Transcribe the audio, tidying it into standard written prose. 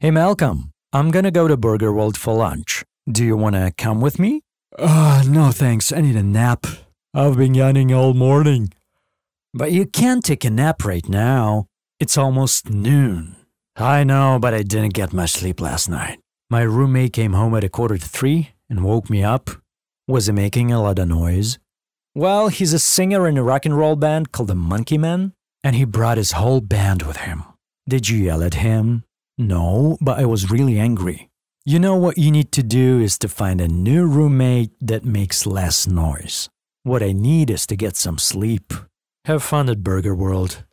Hey Malcolm, I'm gonna go to Burger World for lunch. Do you wanna come with me? No thanks, I need a nap. I've been yawning all morning. But you can't take a nap right now. It's almost noon. I know, but I didn't get much sleep last night. My roommate came home at 2:45 and woke me up. Was he making a lot of noise? Well, he's a singer in a rock and roll band called the Monkey Men, and he brought his whole band with him. Did you yell at him? No, but I was really angry. You know what you need to do is to find a new roommate that makes less noise. What I need is to get some sleep. Have fun at Burger World.